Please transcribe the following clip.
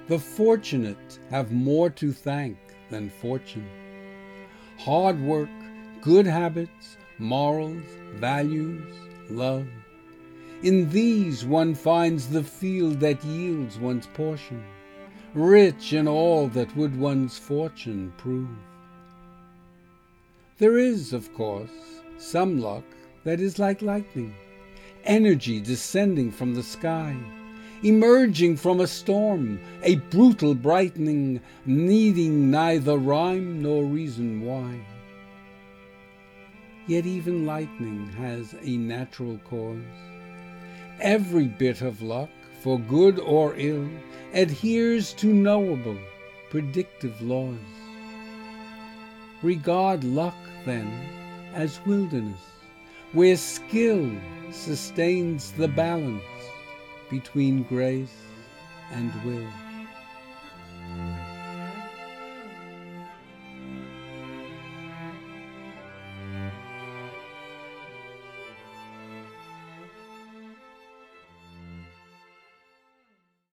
The fortunate have more to thank than fortune. Hard work, good habits, morals, values, love. In these one finds the field that yields one's portion, rich in all that would one's fortune prove. There is, of course, some luck that is like lightning, energy descending from the sky, emerging from a storm, a brutal brightening, needing neither rhyme nor reason why. Yet even lightning has a natural cause. Every bit of luck, for good or ill, adheres to knowable, predictive laws. Regard luck, then, as wilderness, where skill sustains the balance between grace and will.